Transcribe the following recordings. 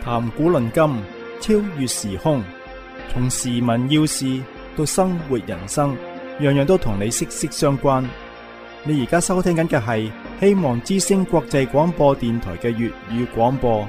談古論今，超越時空，從時聞要事到生活人生，樣樣都同你息息相關。你而家收聽緊嘅係希望之聲國際廣播電台嘅粵語廣播。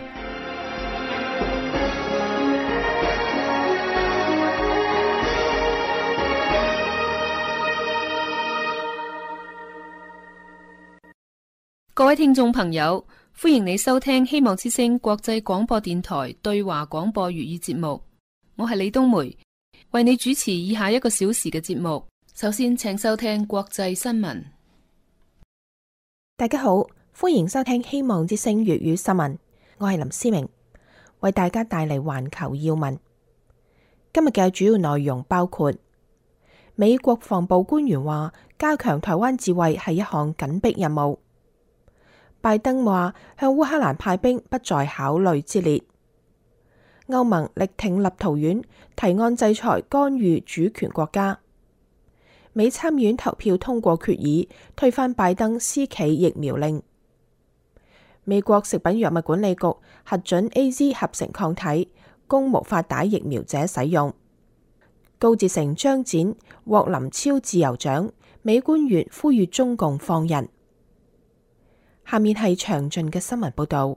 各位聽眾朋友，歡迎你收聽希望之聲國際廣播電台對華廣播粵語節目。我係李冬梅，為你主持以下一個小時嘅節目。首先，請收聽國際新聞。 大家好，歡迎收聽希望之聲粵語新聞。我係林思明，為大家帶嚟環球要聞。今日嘅主要內容包括：美國國防部官員話，加強台灣自衛係一項緊迫任務。拜登話向烏克蘭派兵不在考慮之列。歐盟力挺立陶宛，提案制裁干預主權國家。美參院投票通過決議，推翻拜登私企疫苗令。美國食品藥物管理局核准 AZ 合成抗體，供無法打疫苗者使用。高捷成張展獲林超自由獎，美官員呼籲中共放人。下面係詳盡嘅新聞報道。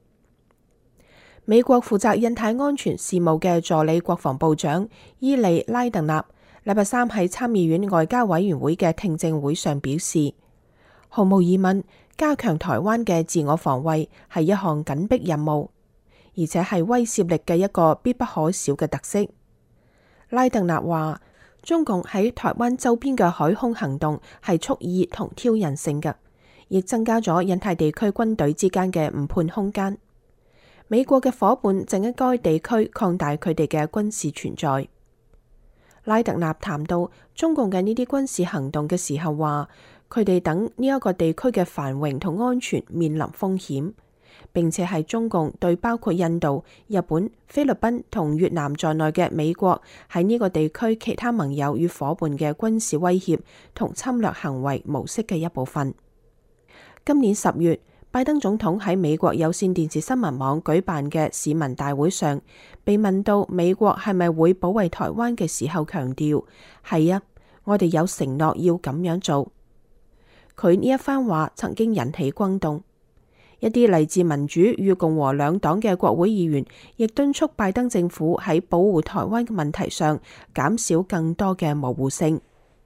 美國負責印太安全事務嘅助理國防部長伊利拉特納禮拜三喺參議院外交委員會嘅聽證會上表示，毫無疑問，加強台灣嘅自我防衛係一項緊迫任務，而且係威懾力嘅一個必不可少嘅特色。拉特納話，中共喺台灣周邊嘅海空行動係蓄意同挑釁性嘅，亦增加咗印太地區軍隊之間嘅誤判空間。美國嘅夥伴正喺該地區擴大佢哋嘅軍事存在。拉特納談到中共嘅呢啲軍事行動嘅時候話，佢哋等呢一個地區嘅繁榮同安全面臨風險，並且係中共對包括印度、日本、菲律賓同越南在內嘅美國喺呢個地區其他盟友與夥伴嘅軍事威脅同侵略行為模式嘅一部分。今年10月，拜登總統喺美國有線電視新聞網舉辦嘅市民大會上，被問到美國係咪會保衛台灣嘅時候，強調係啊，我哋有承諾要咁樣做。佢呢一番話曾經引起轟動，一啲嚟自民主與共和兩黨嘅國會議員亦敦促拜登政府喺保護台灣嘅問題上減少更多嘅模糊性。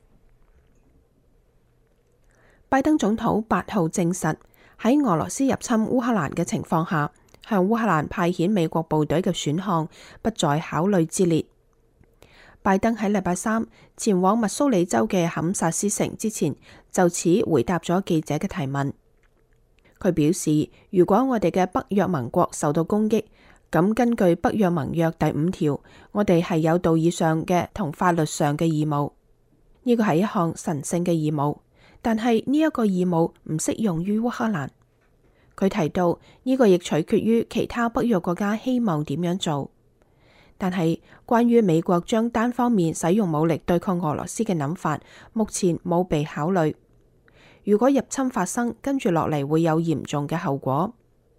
拜登總統8號證實，喺俄羅斯入侵烏克蘭嘅情況下，向烏克蘭派遣美國部隊嘅選項不在考慮之列。拜登喺禮拜三前往密蘇里州嘅堪薩斯城之前，就此回答咗記者嘅提問。佢表示，如果我哋嘅北約盟國受到攻擊，咁根據北約盟約第5條，我哋係有道義上嘅同法律上嘅義務。呢個係一項神聖嘅義務。但係呢一個義務唔適用於烏克蘭。佢提到呢個亦取決於其他北約國家希望點樣做。但係關於美國將單方面使用武力對抗俄羅斯嘅諗法，目前冇被考慮。如果入侵發生，跟住落嚟會有嚴重嘅後果。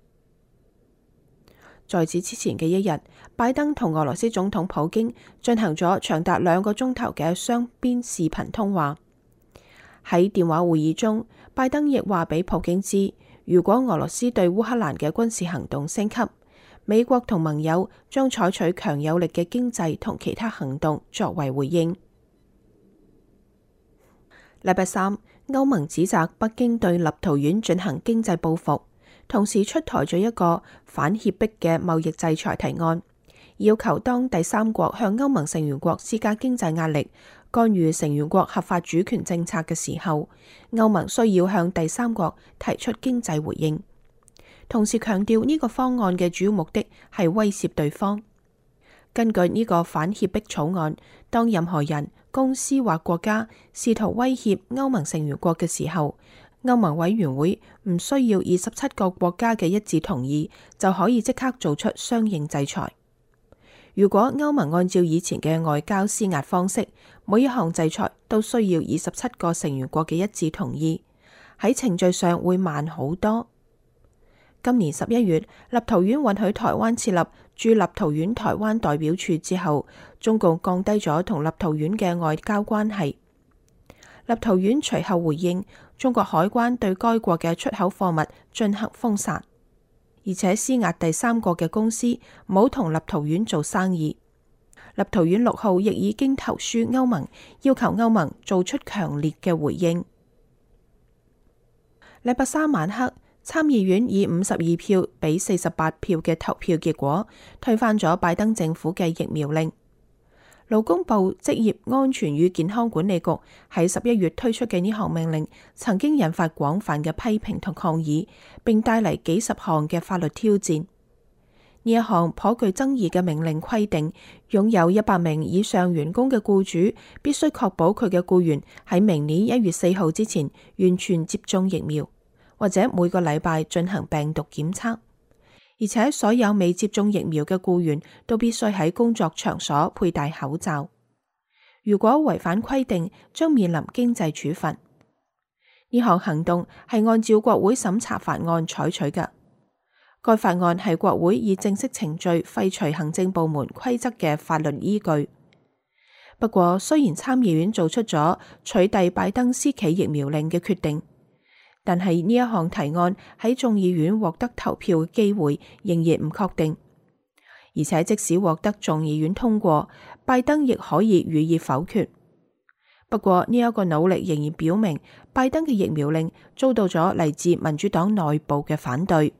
在此之前嘅一日，拜登同俄羅斯總統普京進行咗長達2個鐘頭嘅雙邊視頻通話。喺電話會議中，拜登亦話俾普京知，如果俄羅斯對烏克蘭嘅軍事行動升級，美國同盟友將採取強有力嘅經濟同其他行動作為回應。禮拜三，歐盟指責北京對立陶宛進行經濟報復，同時出台咗一個反脅迫嘅貿易制裁提案，要求當第三國向歐盟成員國施加經濟壓力，干預成員國合法主權政策嘅時候，歐盟需要向第三國提出經濟回應。同時強調呢個方案嘅主要目的係威懾對方。根據呢個反脅迫草案，當任何人、公司或國家試圖威脅歐盟成員國嘅時候，歐盟委員會唔需要27個國家嘅一致同意，就可以即刻做出相應制裁。如果歐盟按照以前嘅外交施壓方式，每一項制裁都需要27個成員國嘅一致同意，喺程序上會慢好多。 今年11月，立陶宛允許台灣設立駐立陶宛台灣代表處之後，中共降低咗同立陶宛嘅外交關係。立陶宛隨後回應，中國海關對該國嘅出口貨物進行封殺，而且施壓第三國嘅公司唔好同立陶宛做生意。立陶宛6號亦已經投書歐盟，要求歐盟做出強烈嘅回應。禮拜三晚黑，參議院以52票比48票嘅投票結果，推翻咗拜登政府嘅疫苗令。勞工部職業安全與健康管理局喺11月推出嘅呢項命令，曾經引發廣泛嘅批評同抗議，並帶嚟幾十項嘅法律挑戰。呢一項頗具爭議嘅命令規定，擁有100名以上員工嘅僱主必須確保佢嘅僱員喺明年1月4號之前完全接種疫苗，或者每個禮拜進行病毒檢測。而且所有未接種疫苗嘅僱員都必須喺工作場所佩戴口罩。如果違反規定，將面臨經濟處罰。呢項行動係按照國會審查法案採取嘅。該法案係國會以正式程序廢除行政部門規則嘅法律依據。不過，雖然參議院做出咗取締拜登私企疫苗令嘅決定，但係呢一項提案喺眾議院獲得投票嘅機會仍然唔確定。而且即使獲得眾議院通過，拜登亦可以予以否決。不過呢一個努力仍然表明，拜登嘅疫苗令遭到咗嚟自民主黨內部嘅反對。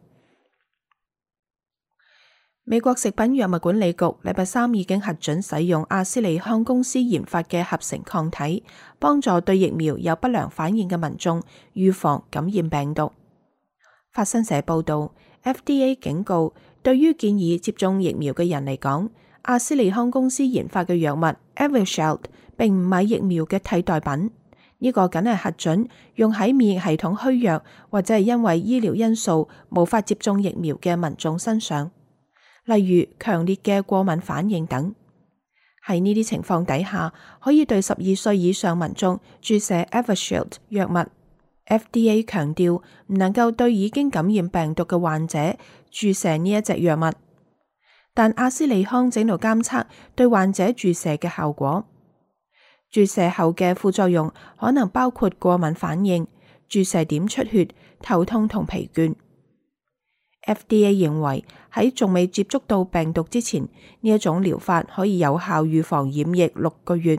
美國食品藥物管理局禮拜三已經核准使用阿斯利康公司研發嘅合成抗體，幫助對疫苗有不良反應嘅民眾預防感染病毒。法新社報道， FDA 警告，對於建議接種疫苗嘅人嚟講，阿斯利康公司研發嘅藥物 Evusheld 並唔係疫苗嘅替代品。呢個僅係核准用喺免疫系統虛弱或者係因為醫療因素無法接種疫苗嘅民眾身上，例如強烈嘅過敏反應等。喺呢啲情況底下，可以對12歲以上民眾注射 Evusheld 藥物。FDA 強調唔能夠對已經感染病毒嘅患者注射呢一隻藥物，但阿斯利康正度監測對患者注射嘅效果。注射後嘅副作用可能包括過敏反應、注射點出血、頭痛同疲倦。FDA 認為喺仲未接觸到病毒之前，呢一種療法可以有效預防染疫6個月。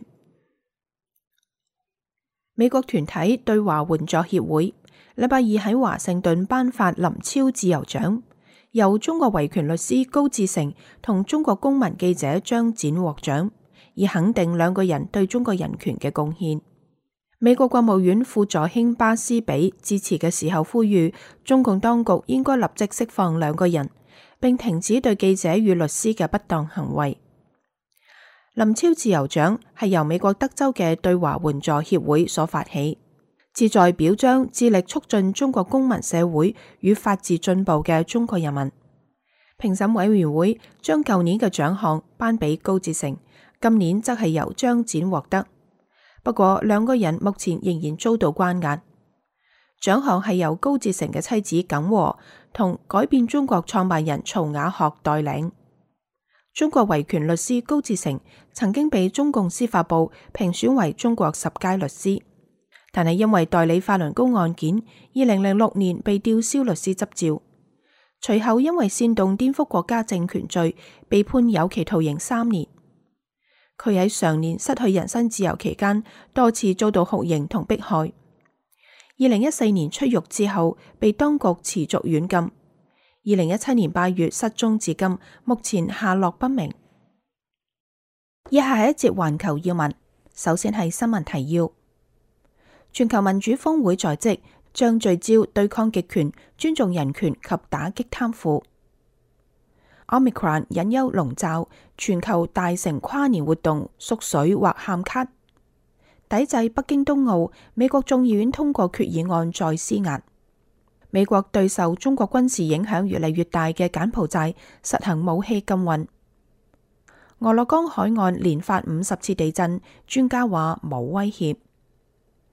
美國團體對華援助協會禮拜二喺華盛頓頒發林超自由獎，由中國維權律師高志成同中國公民記者張展獲獎，以肯定兩個人對中國人權嘅貢獻。美國國務院副助卿巴斯比致辭嘅時候呼籲，中共當局應該立即釋放兩個人，並停止對記者與律師嘅不當行為。林超自由獎係由美國德州嘅對華援助協會所發起，旨在表彰致力促進中國公民社會與法治進步嘅中國人民。評審委員會將舊年嘅獎項頒俾高志成，今年則係由張展獲得。不過兩個人目前仍然遭到關押。獎項係由高志成嘅妻子耿和同改變中國創辦人曹雅學代領。中國維權律師高志成曾經被中共司法部評選為中國10佳律師，但係因為代理法輪功案件，2006年被吊銷律師執照。隨後因為煽動顛覆國家政權罪，被判有期徒刑3年。佢喺上年失去人身自由期間，多次遭到酷刑同迫害。2014年出獄之後，被當局持續軟禁。2017年8月失蹤至今，目前下落不明。以下係一節環球要聞，首先係新聞提要。全球民主峰會在即，將聚焦對抗極權、尊重人權及打擊貪腐。Omicron 隱憂籠罩，全球大型跨年活動縮水或喊卡。抵制北京冬奧，美國眾議院通過決議案再施壓。美國對受中國軍事影響越嚟越大嘅柬埔寨實行武器禁運。俄勒岡海岸連發50次地震，專家話冇威脅。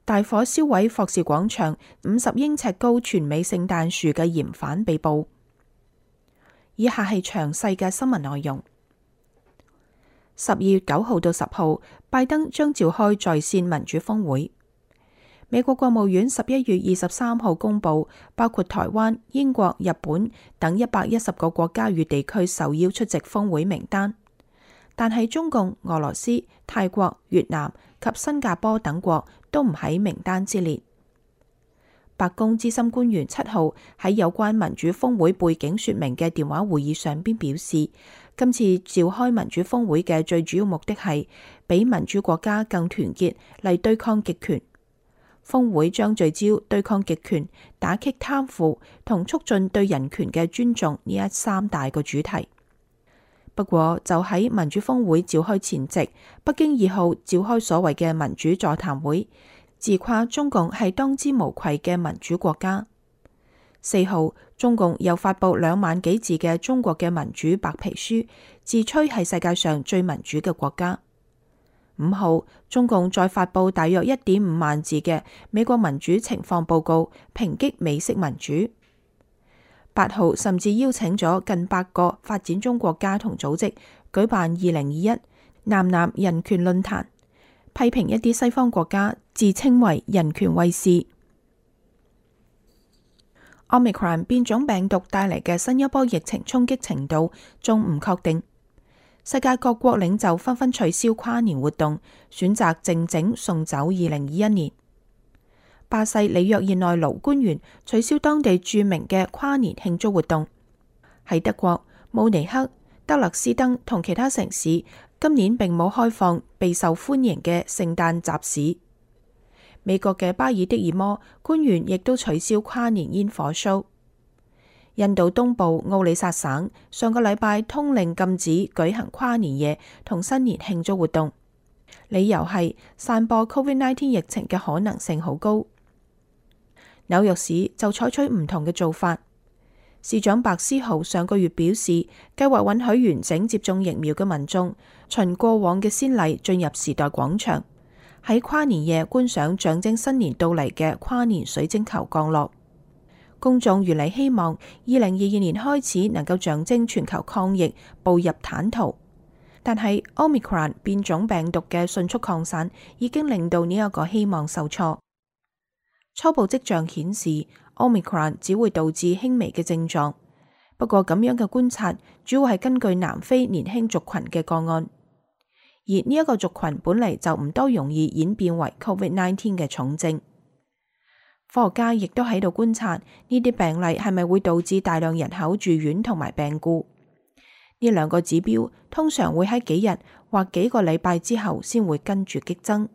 大火燒毀霍士廣場50英尺高全美聖誕樹嘅嫌犯被捕。以下係詳細嘅新聞內容。12月9號到10號，拜登將召開在線民主峰會。美國國務院11月23號公布，包括台灣、英國、日本等110個國家與地區受邀出席峰會名單，但係中共、俄羅斯、泰國、越南及新加坡等國都唔喺名單之列。白宮資深官員7號喺有關民主峰會背景說明嘅電話會議上邊表示，今次召開民主峰會嘅最主要目的係比民主國家更團結嚟對抗極權。峰會將聚焦對抗極權、打擊貪腐同促進對人權嘅尊重呢3大個主題。不過就喺民主峰會召開前夕，北京2號召開所謂嘅民主座談會，自誇中共係當之無愧嘅民主國家。4號，中共又發布2萬幾字嘅中國嘅民主白皮書，自吹係世界上最民主嘅國家。5號，中共再發布大約1.5萬字嘅美國民主情況報告，抨擊美式民主。8號，甚至邀請咗近100個發展中國家同組織舉辦2021南南人權論壇，批評一啲西方國家自稱為人權衛士。Omicron 變種病毒帶嚟嘅新一波疫情衝擊程度仲唔確定。世界各國領袖紛紛取消跨年活動，選擇靜靜送走2021年。巴西里約熱內盧官員取消當地著名嘅跨年慶祝活動。喺德國，慕尼黑、德勒斯登同其他城市今年並冇開放備受歡迎嘅聖誕集市。美國嘅巴爾的爾摩官員亦都取消跨年煙火 show。印度東部奧里薩省上個禮拜通令禁止舉行跨年夜同新年慶祝活動，理由係散播 COVID-19 疫情嘅可能性好高。紐約市就採取唔同嘅做法。市長白思豪上個月表示，計劃允許完整接種疫苗嘅民眾循過往嘅先例進入時代廣場，喺跨年夜觀賞象徵新年到嚟嘅跨年水晶球降落。公眾原嚟希望2022年開始能夠象徵全球抗疫步入坦途，但係 Omicron 變種病毒嘅迅速擴散已經令到呢一個希望受挫。初步跡象顯示 Omicron 只會導致輕微嘅症狀，不過咁樣嘅觀察主要係根據南非年輕族群嘅個案，而呢一個族群本嚟就唔多容易演變為 COVID-19 嘅重症。科學家亦都喺度觀察呢啲病例係咪會導致大量人口住院同埋病故。呢2個指標通常會喺幾日或幾個禮拜之後先會跟住激增。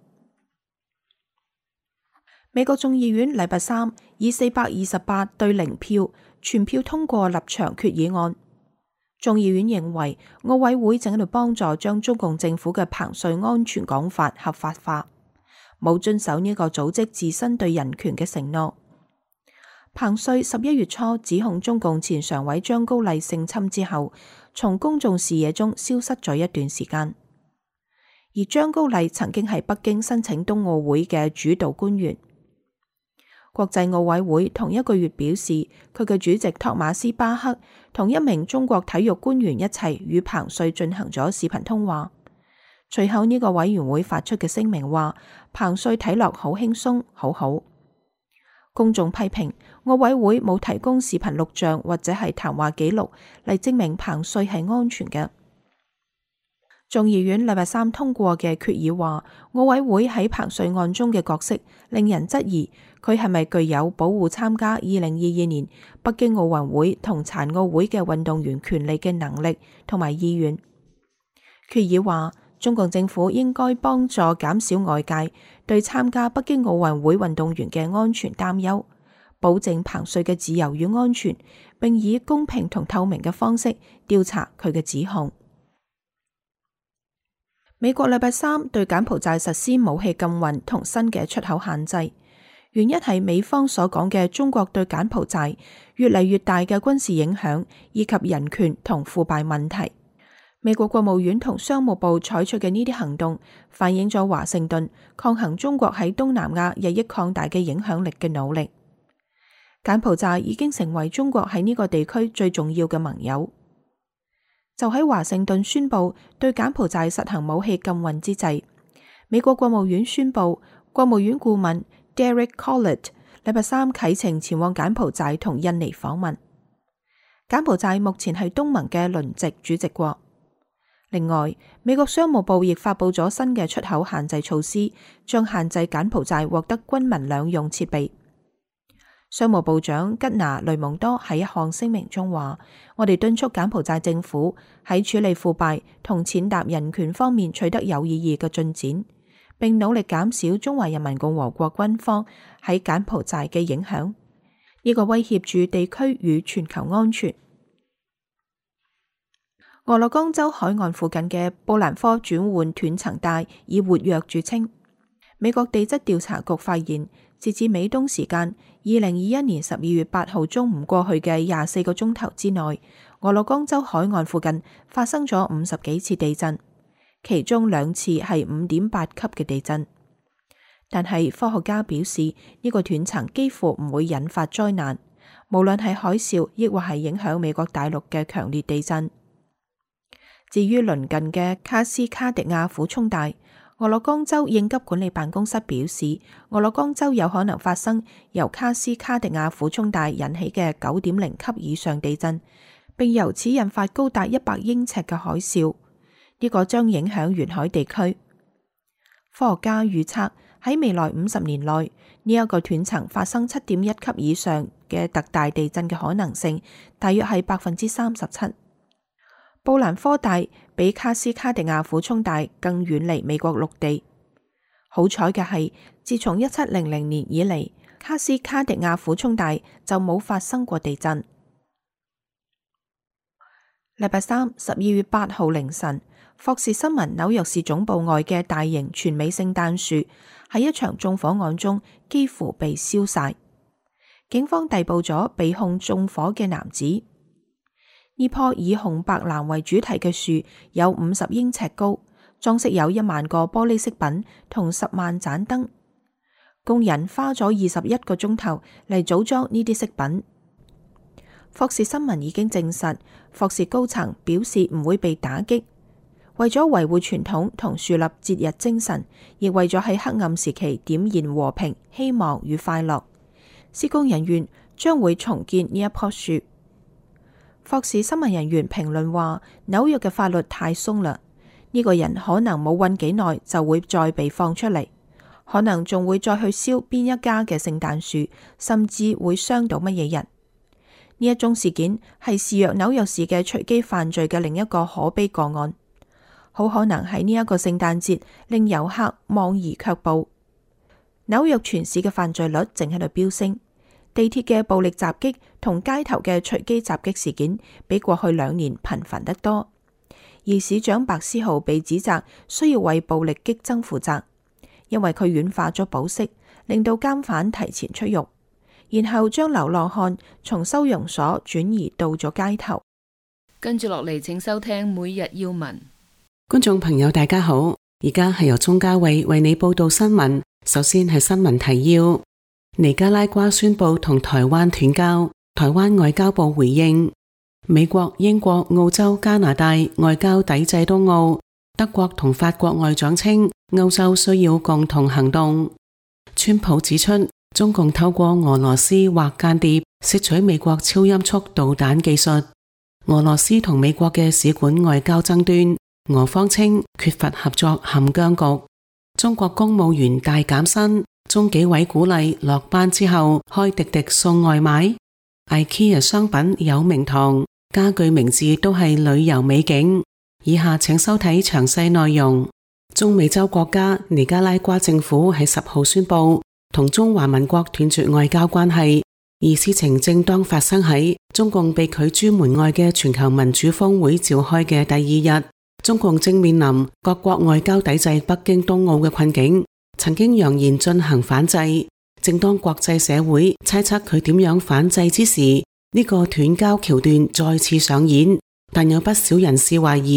美國眾議院禮拜3以428對0票全票通過立場決議案。眾議院認為奧委會正喺度幫助將中共政府嘅彭帥安全講法合法化，冇遵守呢個組織自身對人權嘅承諾。彭帥11月初指控中共前常委張高麗性侵之後，從公眾視野中消失咗一段時間。而張高麗曾經係北京申請冬奧會嘅主導官員。國際奧委會同一個月表示，佢嘅主席托馬斯巴克同一名中國體育官員一齊與彭帥進行咗視頻通話。隨後呢個委員會發出嘅聲明話，彭帥睇落好輕鬆，好好。公眾批評奧委會冇提供視頻錄像或者係談話記錄嚟證明彭帥係安全嘅。眾議院禮拜3通過嘅決議話，奧委會喺彭帥案中嘅角色令人質疑佢係咪具有保護參加2022年北京奧運會同殘奧會嘅運動員權利嘅能力同埋意願。決議話，中共政府應該幫助減少外界對參加北京奧運會運動員嘅安全擔憂，保證彭帥嘅自由與安全，並以公平同透明嘅方式調查佢嘅指控。美國禮拜3對柬埔寨實施武器禁運同新嘅出口限制，原因係美方所講嘅中國對柬埔寨越嚟越大嘅軍事影響以及人權同腐敗問題。 美國國務院同商務部採取嘅呢啲行動，反映咗華盛頓抗衡中國喺東南亞日益擴大嘅影響力嘅努力。柬埔寨已經成為中國喺呢個地區最重要嘅盟友。就喺華盛頓宣布對柬埔寨實行武器禁運之際，美國國務院宣布，國務院顧問 Derek Chollet 禮拜三啟程前往柬埔寨同印尼訪問。柬埔寨目前係東盟嘅輪值主席國。另外，美國商務部亦發布咗新嘅出口限制措施，將限制柬埔寨獲得軍民兩用設備。商務部長吉拿雷蒙多喺一項聲明中話：我哋敦促柬埔寨政府喺處理腐敗同踐踏人權方面取得有意義嘅進展，並努力減少中華人民共和國軍方喺柬埔寨嘅影響，呢個威脅住地區與全球安全。俄勒岡州海岸附近嘅布蘭科轉換斷層帶以活躍著稱。美國地質調查局發現，截至美東時間2021年12月8號中午過去嘅24個鐘頭之內，俄勒岡州海岸附近發生咗50幾次地震，其中2次係5.8級嘅地震。但係科學家表示，呢個斷層幾乎唔會引發災難，無論係海嘯亦或係影響美國大陸嘅強烈地震。至於鄰近嘅卡斯卡迪亞俯衝帶，俄勒岡州應急管理辦公室表示，俄勒岡州有可能發生由卡斯卡迪亞俯衝帶引起嘅9.0級以上地震，並由此引發高達100英尺嘅海嘯，呢個將影響沿海地區。科學家預測喺未來50年內，呢一個斷層發生7.1級以上嘅特大地震嘅可能性大約係37%。布蘭科帶比卡斯卡迪亞俯衝帶更遠離美國陸地。好彩嘅係，自從1700年以嚟，卡斯卡迪亞俯衝帶就冇發生過地震。禮拜三12月8號凌晨，霍士新聞紐約市總部外嘅大型全美聖誕樹喺一場縱火案中幾乎被燒晒。警方逮捕咗被控縱火嘅男子。呢棵以紅白藍為主題嘅樹有50英尺高，裝飾有1萬個玻璃飾品同10萬盞燈。工人花咗21個鐘頭嚟組裝呢啲飾品。霍士新聞已經證實，霍士高層表示唔會被打擊。為咗維護傳統同樹立節日精神，亦為咗喺黑暗時期點燃和平、希望與快樂，施工人員將會重建呢一棵樹。霍士新聞人員評論話：紐約嘅法律太鬆啦，呢個人可能冇韞幾耐就會再被放出嚟，可能仲會再去燒邊一家嘅聖誕樹，甚至會傷到乜嘢人。呢一宗事件係肆虐紐約市嘅隨機犯罪嘅另一個可悲個案，好可能喺呢一個聖誕節令遊客望而卻步。紐約全市嘅犯罪率正喺度飆升。地鐵嘅暴力襲擊同街頭嘅隨機襲擊事件比過去2年頻繁得多，而市長白思豪被指責需要為暴力激增負責，因為佢軟化咗保釋，令到監犯提前出獄，然後將流浪漢從收容所轉移到咗街頭。 跟住落嚟，請收聽每日要聞。 觀眾朋友大家好，而家係由鍾嘉慧為你報道新聞。首先係新聞提要。尼加拉瓜宣布同台灣斷交，台灣外交部回應。美國、英國、澳洲、加拿大外交抵制東澳，德國同法國外長稱歐洲需要共同行動。川普指出，中共透過俄羅斯或間諜竊取美國超音速導彈技術。俄羅斯同美國嘅使館外交爭端，俄方稱缺乏合作陷僵局。中國公務員大減薪，中紀委鼓勵落班之後開滴滴送外賣。IKEA 商品有名堂，家具名字都係旅遊美景。以下請收睇詳細內容。中美洲國家尼加拉瓜政府喺10號宣布同中華民國斷絕外交關係，而事情正當發生喺中共被拒諸門外嘅全球民主峰會召開嘅第2日。中共正面臨各國外交抵制北京冬奧嘅困境。曾經揚言進行反制，正當國際社會猜測佢點樣反制之時，呢個斷交橋段再次上演。但有不少人士懷疑，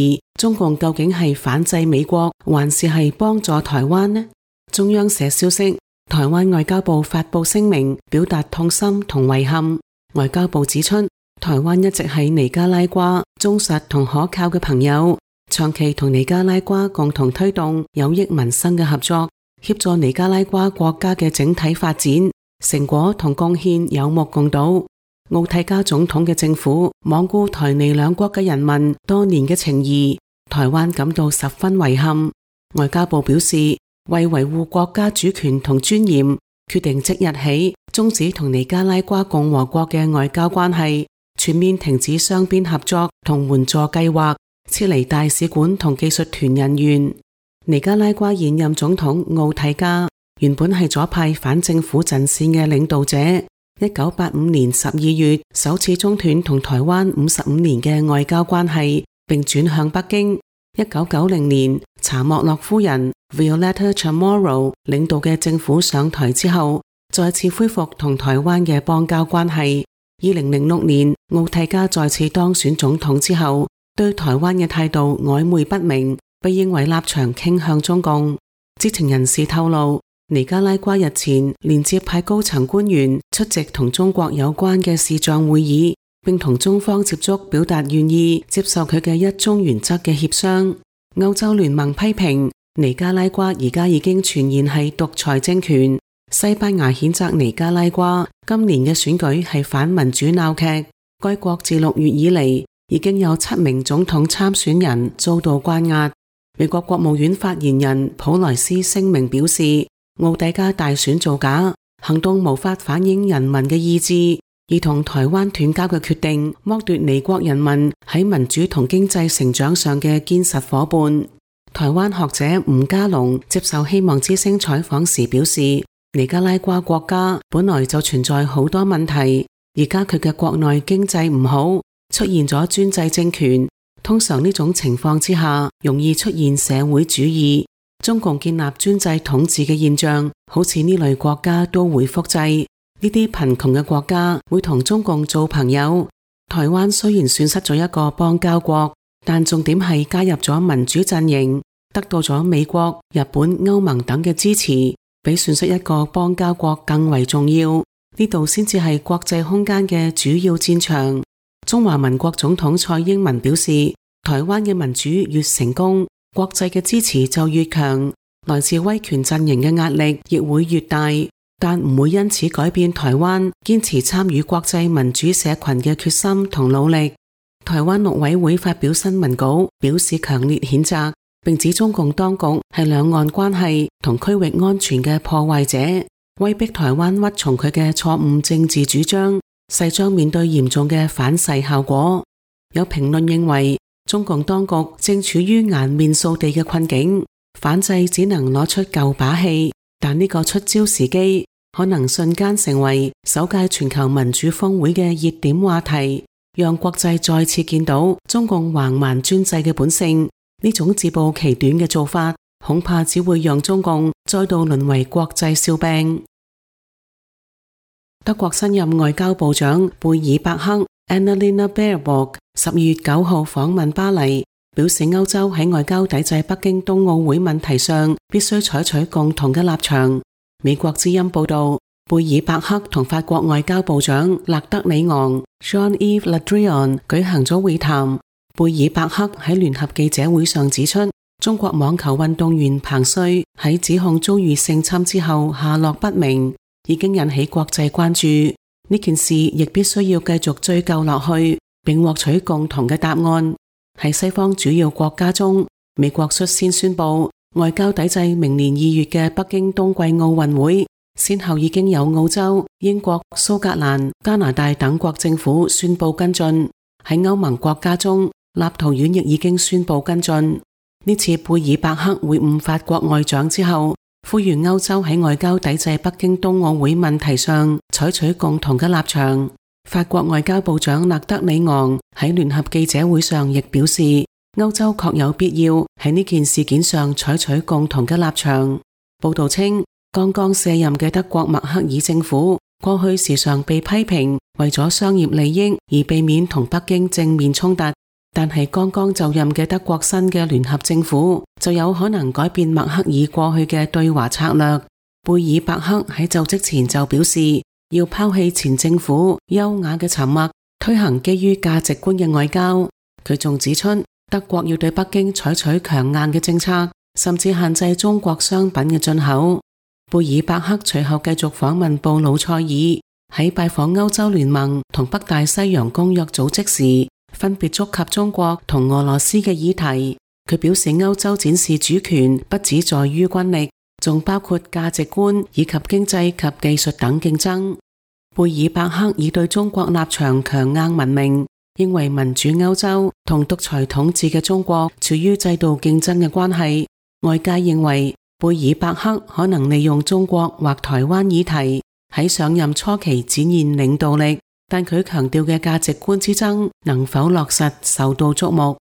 中共究竟係反制美國，還是係幫助台灣呢？中央社消息，台灣外交部發布聲明，表達痛心同遺憾。外交部指出，台灣一直係尼加拉瓜忠實同可靠嘅朋友，長期同尼加拉瓜共同推動有益民生嘅合作，協助尼加拉瓜國家嘅整體發展，成果同貢獻有目共睹。奧蒂加總統嘅政府罔顧台尼兩國嘅人民多年嘅情誼，台灣感到十分遺憾。外交部表示，為維護國家主權同尊嚴，決定即日起終止同尼加拉瓜共和國嘅外交關係，全面停止雙邊合作同援助計劃，撤離大使館同技術團人員。尼加拉瓜現任總統奧蒂加原本係左派反政府陣線嘅領導者，1985年12月首次中斷同台灣55年嘅外交關係，並轉向北京。1990年查莫洛夫人 Violeta Chamorro 領導嘅政府上台之後，再次恢復同台灣嘅邦交關係。2006年奧蒂加再次當選總統之後，對台灣嘅態度曖昧不明，被認為立場傾向中共。知情人士透露，尼加拉瓜日前連接派高層官員出席同中國有關嘅視像會議，並同中方接觸，表達願意接受佢嘅一中原則嘅協商。歐洲聯盟批評尼加拉瓜而家已經全然係獨裁政權。西班牙譴責尼加拉瓜今年嘅選舉係反民主鬧劇。該國自6月以嚟已經有7名總統參選人遭到關押。美國國務院發言人普萊斯聲明表示，奧蒂加大選造假，行動無法反映人民嘅意志，而同台灣斷交嘅決定剝奪尼國人民喺民主同經濟成長上嘅堅實夥伴。台灣學者吳家龍接受希望之聲採訪時表示，尼加拉瓜國家本來就存在好多問題，而家佢嘅國內經濟唔好，出現咗專制政權。通常呢種情況之下，容易出現社會主義。中共建立專制統治嘅現象，好似呢類國家都會複製。呢啲貧窮嘅國家會同中共做朋友。台灣雖然損失咗一個邦交國，但重點係加入咗民主陣營，得到咗美國、日本、歐盟等嘅支持，比損失一個邦交國更為重要。呢度先至係國際空間嘅主要戰場。中華民國總統蔡英文表示，台灣嘅民主越成功，國際嘅支持就越強，來自威權陣營嘅壓力亦會越大，但唔會因此改變台灣堅持參與國際民主社群嘅決心同努力。台灣陸委會發表新聞稿，表示強烈譴責，並指中共當局係兩岸關係同區域安全嘅破壞者，威逼台灣屈從佢嘅錯誤政治主張，勢將面對嚴重嘅反噬效果。有評論認為，中共當局正處於顏面掃地嘅困境，反制只能攞出舊把戲，但呢個出招時機可能瞬間成為首屆全球民主峰會嘅熱點話題，讓國際再次見到中共橫蠻專制嘅本性。呢種自暴其短嘅做法，恐怕只會讓中共再度淪為國際笑柄。德國新任外交部長貝爾伯克 Annalena Baerbock 12月9號訪問巴黎，表示歐洲喺外交抵制北京冬奧會問題上必須採取共同嘅立場。美國之音報道，貝爾伯克同法國外交部長勒德里昂 Jean-Yves Le Drian 舉行咗會談。貝爾伯克喺聯合記者會上指出，中國網球運動員彭帥喺指控遭遇性侵之後下落不明，已經引起國際關注。呢件事亦必須要繼續追究落去，並獲取共同嘅答案。喺西方主要國家中，美國率先宣布外交抵制明年2月嘅北京冬季奧運會，先後已經有澳洲、英國、蘇格蘭、加拿大等國政府宣布跟進。喺歐盟國家中，立陶宛亦已經宣布跟進。呢次貝爾伯克會晤法國外長之後，呼籲歐洲喺外交抵制北京冬奧會問題上採取共同嘅立場。法國外交部長勒德里昂喺聯合記者會上亦表示，歐洲確有必要喺呢件事件上採取共同嘅立場。報道稱，剛剛卸任嘅德國默克爾政府過去時常被批評為咗商業利益而避免同北京正面衝突。 但係剛剛就任嘅德國新嘅聯合政府就有可能改變默克爾過去嘅對華策略。貝爾伯克喺就職前就表示，要拋棄前政府優雅嘅沉默，推行基於價值觀嘅外交。佢仲指出，德國要對北京採取強硬嘅政策，甚至限制中國商品嘅進口。貝爾伯克隨後繼續訪問布魯塞爾，喺拜訪歐洲聯盟同北大西洋公約組織時，分別觸及中國同俄羅斯嘅議題。佢表示，歐洲展示主權不只在於軍力，仲包括價值觀以及經濟及技術等競爭。貝爾伯克以對中國立場強硬聞名，認為民主歐洲同獨裁統治嘅中國處於制度競爭嘅關係。外界認為貝爾伯克可能利用中國或台灣議題喺上任初期展現領導力，但佢強調嘅價值觀之爭能否落實受到矚目。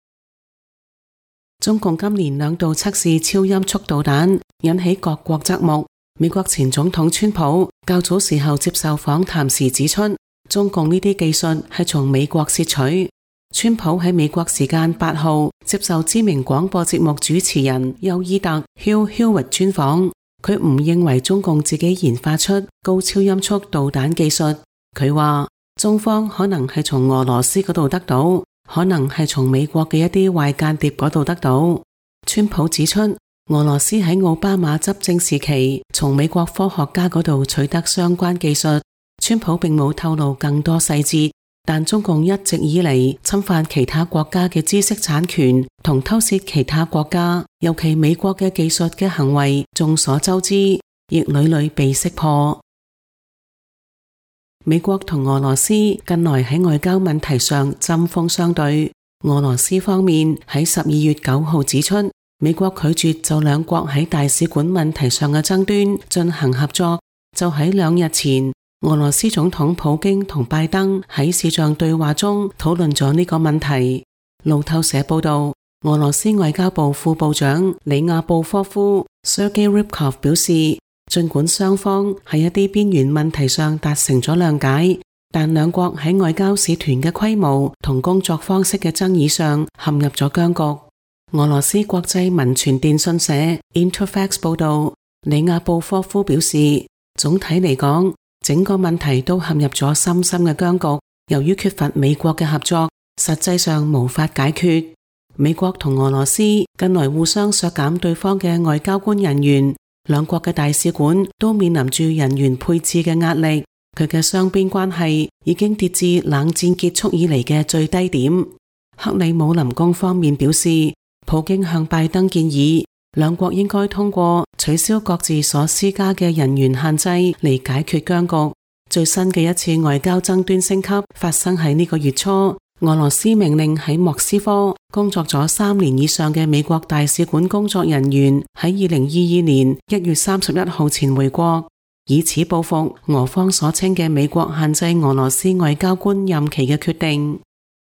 中共今年2度測試超音速導彈，引起各國側目。美國前總統川普較早時候接受訪談時指出，中共呢啲技術係從美國竊取。川普喺美國時間8號接受知名廣播節目主持人休伊特 Hugh Hewitt 專訪，佢唔認為中共自己研發出高超音速導彈技術。佢話中方可能係從俄羅斯嗰度得到，可能係從美國嘅一啲壞間諜嗰度得到。川普指出，俄羅斯喺奧巴馬執政時期從美國科學家嗰度取得相關技術。川普並冇透露更多細節，但中共一直以嚟侵犯其他國家嘅知識產權同偷竊其他國家，尤其美國嘅技術嘅行為眾所周知，亦屢屢被識破。美國同俄羅斯近來喺外交問題上針鋒相對。俄羅斯方面喺12月9號指出，美國拒絕就兩國喺大使館問題上嘅爭端進行合作。就喺2日前，俄羅斯總統普京同拜登喺視像對話中討論咗呢個問題。路透社報道，俄羅斯外交部副部長里亞布科夫 Sergei Ryabkov 表示，儘管雙方喺一啲邊緣問題上達成咗諒解，但兩國喺外交使團嘅規模同工作方式嘅爭議上陷入咗僵局。俄羅斯國際民傳電訊社 Interfax 報道，里亞布科夫表示，總體嚟講，整個問題都陷入咗深深嘅僵局，由於缺乏美國嘅合作，實際上無法解決。美國同俄羅斯近來互相削減對方嘅外交官人員，兩國嘅大使館都面臨住人員配置嘅壓力，佢嘅雙邊關係已經跌至冷戰結束以嚟嘅最低點。克里姆林宮方面表示，普京向拜登建議，兩國應該通過取消各自所施加嘅人員限制嚟解決僵局。最新嘅一次外交爭端升級發生喺呢個月初，俄羅斯命令喺莫斯科工作咗3年以上嘅美國大使館工作人員喺2022年1月31號前回國，以此報復俄方所稱嘅美國限制俄羅斯外交官任期嘅決定。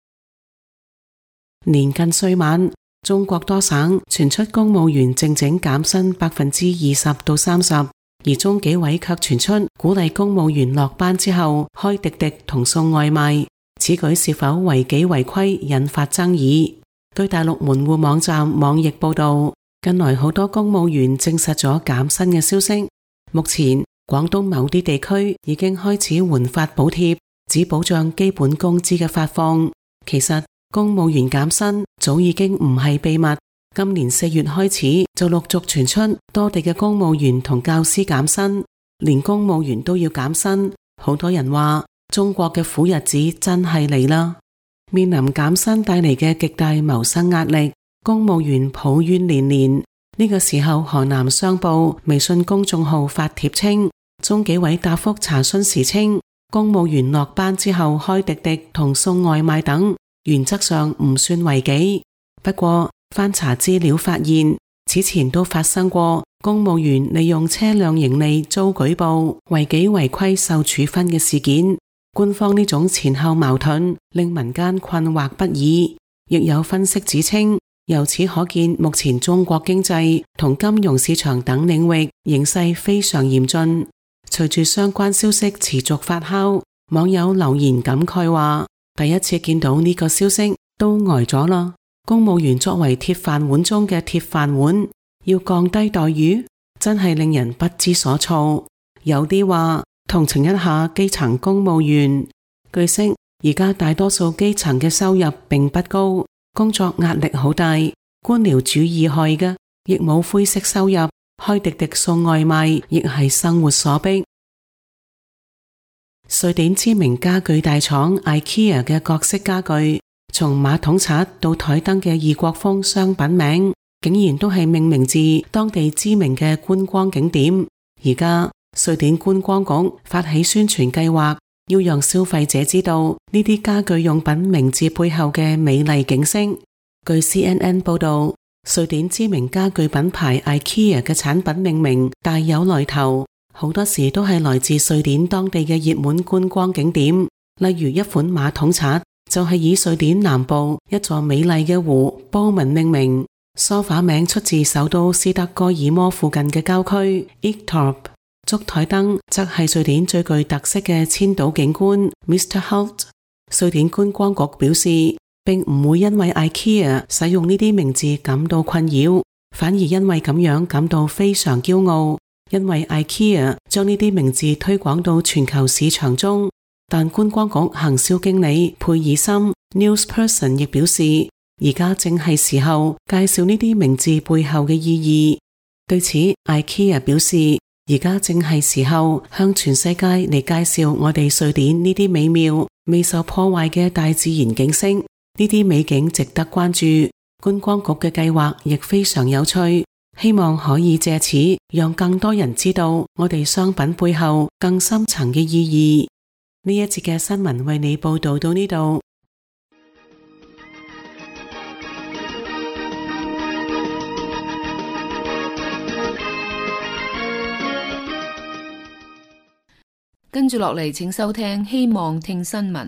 年近歲晚，中國多省傳出公務員靜靜減薪20%到30%，而中紀委卻傳出鼓勵公務員落班之後開滴滴同送外賣，此舉是否違紀違規引發爭議。據大陸門戶網站網易報道，近來好多公務員證實咗減薪嘅消息。目前廣東某啲地區已經開始換發補貼，只保障基本工資嘅發放。其實公務員減薪早已經唔係秘密，今年4月開始就陸續傳出多地嘅公務員同教師減薪，連公務員都要減薪。好多人話中國嘅苦日子真係嚟啦，面臨減薪帶嚟嘅極大謀生壓力，公務員抱怨連連。呢個時候，河南商報微信公眾號發帖稱，中紀委答覆查詢時稱，公務員落班之後開滴滴同送外賣等，原則上唔算違紀。不過翻查資料發現，此前都發生過公務員利用車輛盈利遭舉報違紀違規受處分嘅事件。官方呢種前後矛盾令民間困惑不已。亦有分析指稱，由此可見目前中國經濟同金融市場等領域形勢非常嚴峻。隨住相關消息持續發酵，網友留言感慨話，第一次見到呢個消息都呆咗啦。公務員作為鐵飯碗中嘅鐵飯碗，要降低待遇，真係令人不知所措。有啲話同情一下基層公務員。據悉，而家大多數基層嘅收入並不高，工作壓力好大，官僚主義害嘅，亦冇灰色收入，開滴滴送外賣亦係生活所迫。瑞典知名家具大廠 IKEA 嘅各式家具，從馬桶刷到台燈嘅異國風商品名，竟然都係命名自當地知名嘅觀光景點。而家瑞典觀光局發起宣傳計劃，要讓消費者知道呢啲家具用品名字背後嘅美麗景色。據 CNN 報道，瑞典知名家具品牌 IKEA 嘅產品命名大有來頭，好多時都係來自瑞典當地嘅熱門觀光景點。例如一款馬桶刷就係以瑞典南部一座美麗嘅湖波文命名，梳化名出自首都斯德哥爾摩附近嘅郊區 Ektorp。燭台燈則係瑞典最具特色嘅千島景觀 Mr. Hult。 瑞典觀光局表示，並唔會因為 IKEA 使用呢啲名字感到困擾，反而因為咁樣感到非常驕傲，因為 IKEA 將呢啲名字推廣到全球市場中。但觀光局行銷經理佩爾森 Newsperson 亦表示，而家正係時候介紹呢啲名字背後嘅意義。對此 IKEA 表示，而家正係時候向全世界嚟介紹我哋瑞典呢啲美妙未受破壞嘅大自然景色，呢啲美景值得關注。觀光局嘅計劃亦非常有趣，希望可以借此讓更多人知道我哋商品背後更深層嘅意義。呢一節嘅新聞為你報道到呢度。 跟住落嚟，請收聽希望聽新聞。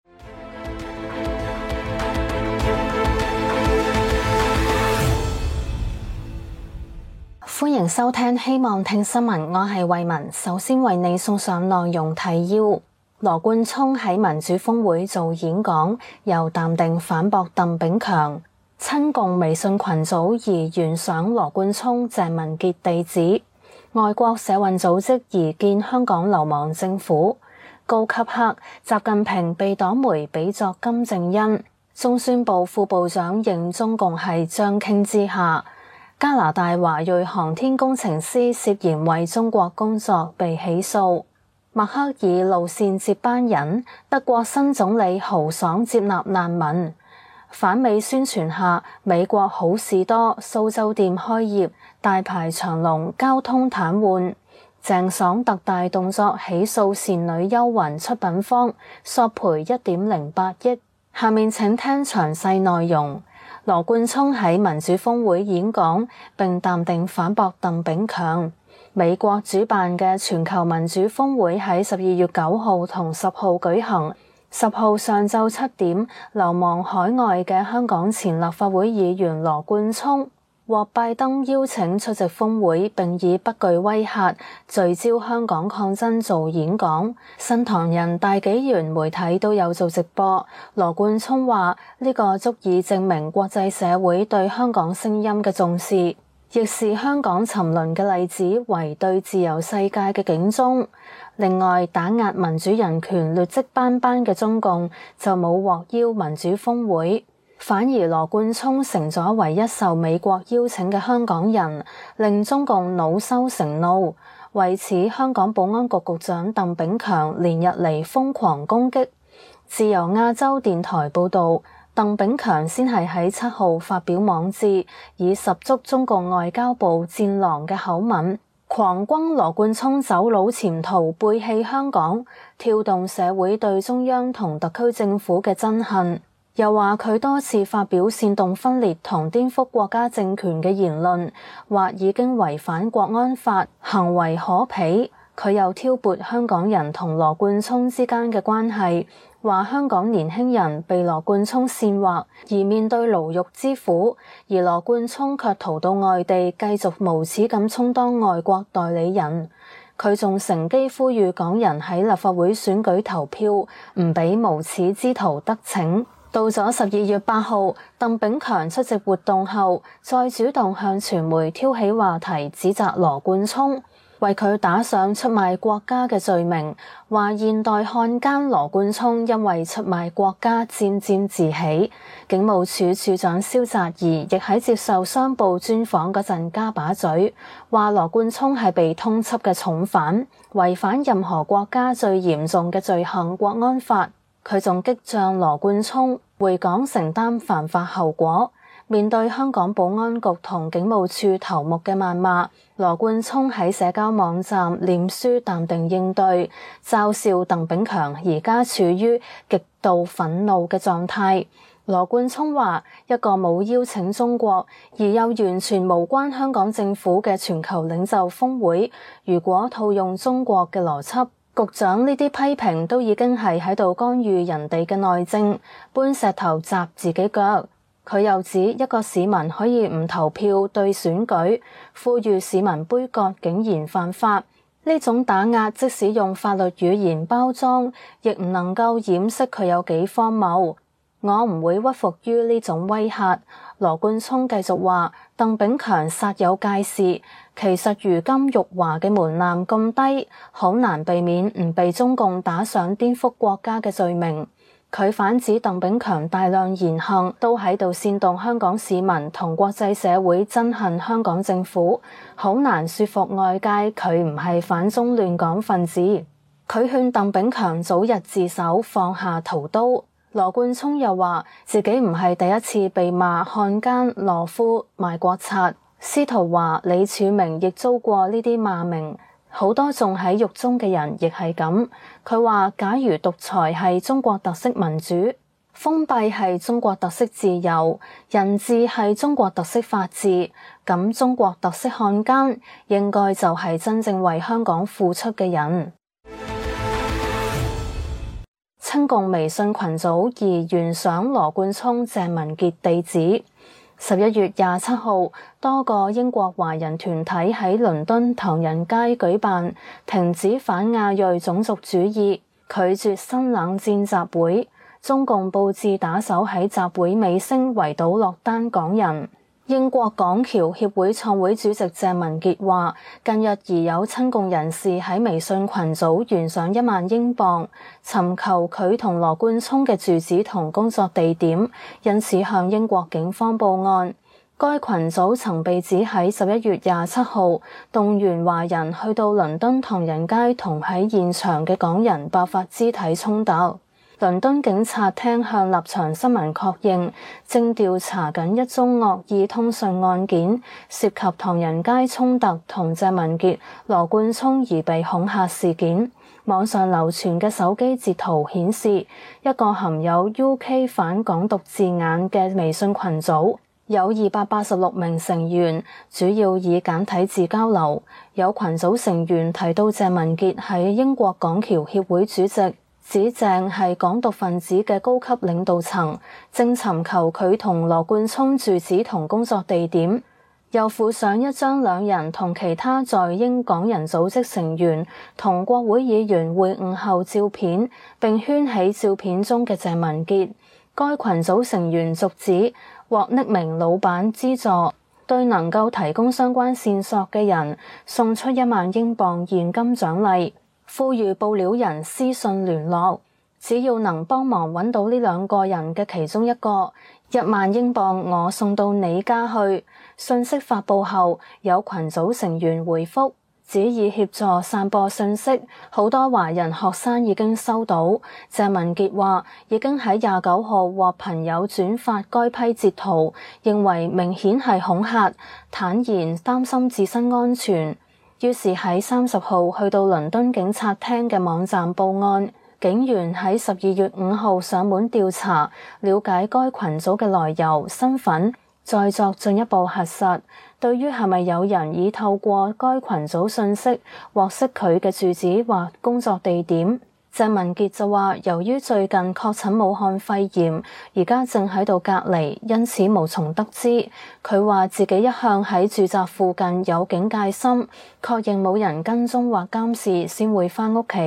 歡迎收聽希望聽新聞，我係慧文。首先為你送上內容提要。羅冠聰喺民主峰會做演講，又淡定反駁鄧炳強。親共微信群組疑懸賞羅冠聰、鄭文傑地址。外國社運組織疑見香港流亡政府。高級黑，習近平被黨媒比作金正恩。中宣部副部長認中共係將傾之下。加拿大華裔航天工程師涉嫌為中國工作被起訴。默克爾路線接班人，德國新總理豪爽接納難民。反美宣傳下，美國好事多蘇州店開業，大排長龍，交通癱瘓。鄭爽特大動作起訴倩女幽魂出品方，索賠1.08億。下面請聽詳細內容。羅冠聰喺民主峰會演講，並淡定反駁鄧炳強。美國主辦嘅全球民主峰會喺12月9號同10號舉行。10號上晝7點，流亡海外嘅香港前立法會議員羅冠聰獲拜登邀請出席峰會，並以不具威嚇、聚焦香港抗爭做演講。新唐人大紀元媒體都有做直播。羅冠聰話：呢個足以證明國際社會對香港聲音嘅重視，亦是香港沉淪嘅例子，為對自由世界嘅警鐘。另外，打壓民主人權劣跡斑斑嘅中共就冇獲邀民主峰會，反而羅冠聰成咗唯一受美國邀請嘅香港人，令中共惱羞成怒。為此，香港保安局局長鄧炳強連日嚟瘋狂攻擊。自由亞洲電台報導，鄧炳強先係喺7號發表網誌，以十足中共外交部戰狼嘅口吻，狂轟羅冠聰走佬潛逃、背棄香港，挑動社會對中央同特區政府嘅憎恨。又話佢多次發表煽動分裂同顛覆國家政權嘅言論，或已經違反國安法，行為可鄙。佢又挑撥香港人同羅冠聰之間嘅關係，話香港年輕人被羅冠聰煽惑而面對牢獄之苦，而羅冠聰卻逃到外地繼續無恥咁充當外國代理人。佢仲乘機呼籲港人喺立法會選舉投票，唔俾無恥之徒得逞。 到咗12月8號，鄧炳強出席活動後，再主動向傳媒挑起話題，指責羅冠聰，為佢打上出賣國家嘅罪名，話現代漢奸羅冠聰因為出賣國家沾沾自喜。警務處處長蕭澤頤亦喺接受商報專訪嗰陣加把嘴，話羅冠聰係被通緝嘅重犯，違反任何國家最嚴重嘅罪行國安法。佢仲激將羅冠聰回港承擔犯法後果。面對香港保安局同警務處頭目嘅謾罵，羅冠聰喺社交網站臉書淡定應對，嘲笑鄧炳強而家處於極度憤怒嘅狀態。羅冠聰話：一個冇邀請中國而又完全無關香港政府嘅全球領袖峰會，如果套用中國嘅邏輯，局長呢啲批評都已經係喺度干預人哋嘅內政，搬石頭砸自己腳。佢又指一個市民可以唔投票對選舉，呼籲市民杯葛竟然犯法。呢種打壓即使用法律語言包裝，亦唔能夠掩飾佢有幾荒謬。我唔會屈服於呢種威嚇。羅冠聰繼續話：鄧炳強煞有介事，其實如今辱華嘅門檻咁低，好難避免唔被中共打上顛覆國家嘅罪名。佢反指鄧炳強大量言行都喺度煽動香港市民同國際社會憎恨香港政府，好難說服外界佢唔係反中亂港分子。佢勸鄧炳強早日自首，放下屠刀。羅冠聰又話自己唔係第一次被罵漢奸、懦夫、賣國賊，司徒華、李柱銘亦遭過呢啲罵名，好多仲喺獄中嘅人亦係咁。佢話假如獨裁係中國特色民主，封閉係中國特色自由，人治係中國特色法治，咁中國特色漢奸應該就係真正為香港付出嘅人。親共微信群組疑懸賞羅冠聰、鄭文傑地址。11月27號，多個英國華人團體喺倫敦唐人街舉辦停止反亞裔種族主義、拒絕新冷戰集會。中共佈置打手喺集會尾聲圍堵落單港人。英國港僑協會創會主席鄭文傑話：近日疑有親共人士喺微信群組懸賞1萬英鎊，尋求佢同羅冠聰嘅住址同工作地點，因此向英國警方報案。該群組曾被指喺11月27號動員華人去到倫敦唐人街同喺現場嘅港人爆發肢體衝突。倫敦警察廳向立場新聞確認，正調查緊一宗惡意通訊案件，涉及唐人街衝突同鄭文傑、羅冠聰而被恐嚇事件。網上流傳嘅手機截圖顯示，一個含有 UK 反港獨字眼嘅微信群組，有286名成員，主要以簡體字交流。有群組成員提到鄭文傑係英國港僑協會主席，指鄭係港獨分子嘅高級領導層，正尋求佢同羅冠聰住址同工作地點，又附上一張兩人同其他在英港人組織成員同國會議員會晤後照片，並圈起照片中嘅鄭文傑。該群組成員續指獲匿名老闆資助，對能夠提供相關線索嘅人送出1萬英鎊現金獎勵。呼籲報料人私信聯絡，只要能幫忙揾到呢2個人嘅其中一個，1萬英鎊我送到你家去。信息發佈後，有群組成員回覆，指以協助散播信息，好多華人學生已經收到。鄭文傑話已經喺29號獲朋友轉發該批截圖，認為明顯係恐嚇，坦言擔心自身安全。於是喺30號去到倫敦警察廳嘅網站報案，警員喺12月5號上門調查，了解該群組嘅來由、身份，再作進一步核實。對於係咪有人已透過該群組信息獲悉佢嘅住址或工作地點，鄭文傑就話由於最近確診武漢肺炎，而家正喺度隔離，因此無從得知。佢話自己一向喺住宅附近有警戒心，確認冇人跟蹤或監視先會返屋企。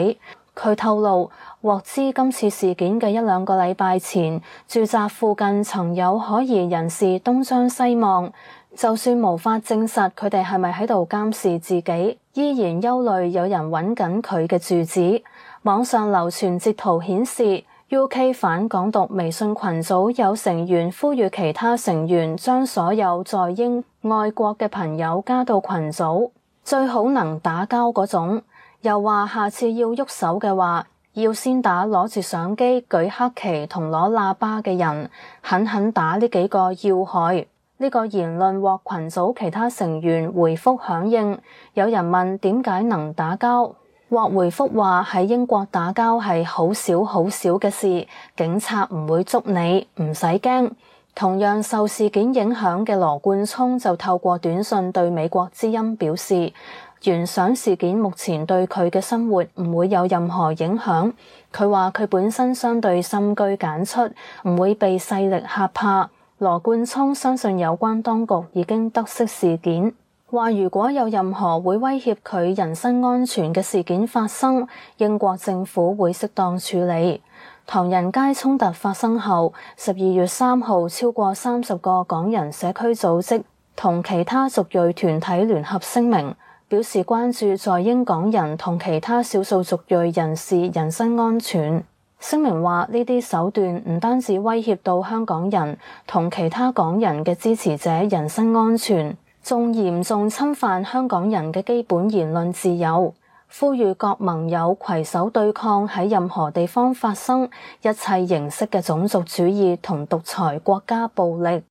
佢透露，獲知今次事件嘅1-2個禮拜前，住宅附近曾有可疑人士東張西望，就算無法證實佢哋係咪喺度監視自己，依然憂慮有人揾緊佢嘅住址。網上流傳截圖顯示，UK 反港獨微信群組有成員呼籲其他成員將所有在英愛國嘅朋友加到群組，最好能打交嗰種。又話下次要喐手嘅話，要先打攞住相機舉黑旗同攞喇叭嘅人，狠狠打呢幾個要害。呢個言論獲群組其他成員回覆響應。有人問點解能打交，獲回覆話喺英國打交係好少好少嘅事，警察唔會捉你，唔使驚。同樣受事件影響嘅羅冠聰就透過短信對美國之音表示，懸賞事件目前對佢嘅生活唔會有任何影響。佢話佢本身相對深居簡出，唔會被勢力嚇怕。羅冠聰相信有關當局已經得悉事件，話如果有任何會威脅佢人身安全嘅事件發生，英國政府會適當處理。唐人街衝突發生後，12月3號超過30個港人社區組織同其他族裔團體聯合聲明，表示關注在英港人同其他少數族裔人士人身安全。聲明話呢啲手段唔單止威脅到香港人同其他港人嘅支持者人身安全，仲嚴重侵犯香港人嘅基本言論自由，呼籲各盟友攜手對抗喺任何地方發生一切形式嘅種族主義同獨裁國家暴力。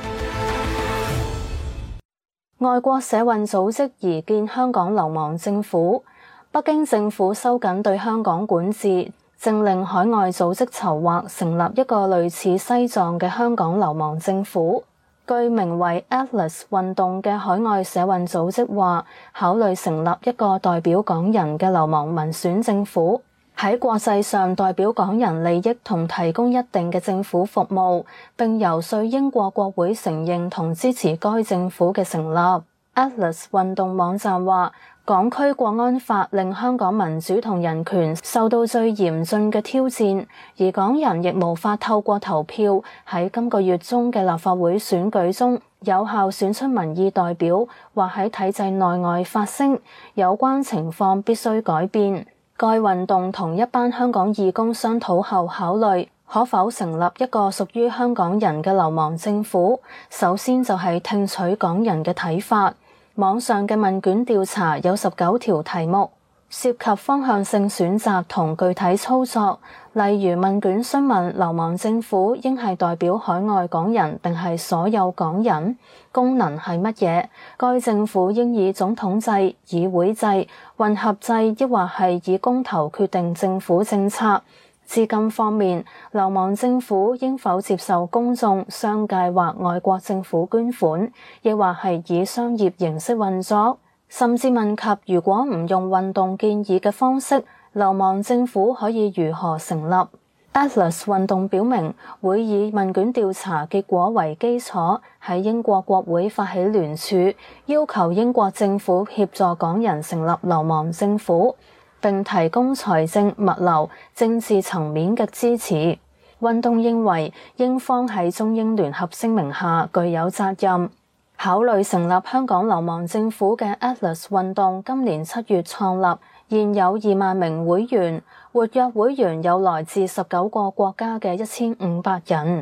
外國社運組織擬建香港流亡政府，北京政府收緊對香港管治，正令海外組織籌劃成立一個類似西藏嘅香港流亡政府。據名為 Atlas 運動嘅海外社運組織話，考慮成立一個代表港人嘅流亡民選政府，喺國際上代表港人利益同提供一定嘅政府服務，並游說英國國會承認同支持該政府嘅成立。Atlas 運動網站話，港區國安法令香港民主同人權受到最嚴峻嘅挑戰，而港人亦無法透過投票喺今個月中嘅立法會選舉中有效選出民意代表，或喺體制內外發聲。有關情況必須改變。該運動同一班香港義工商討後考慮可否成立一個屬於香港人嘅流亡政府。首先就係聽取港人嘅睇法。網上嘅問卷調查有19條題目，涉及方向性選擇同具體操作，例如問卷詢問流亡政府應係代表海外港人定係所有港人，功能係乜嘢，該政府應以總統制、議會制、混合制，抑或係以公投決定政府政策。資金方面，流亡政府應否接受公眾、商界或外國政府捐款，亦或係以商業形式運作，甚至問及如果唔用運動建議嘅方式，流亡政府可以如何成立。Atlas 運動表明會以問卷調查結果為基礎，喺英國國會發起聯署，要求英國政府協助港人成立流亡政府，並提供財政、物流、政治層面嘅支持。運動認為英方喺中英聯合聲明下具有責任。考慮成立香港流亡政府嘅 Atlas 運動今年7月創立，現有2萬名會員，活躍會員有來自19個國家嘅1500人。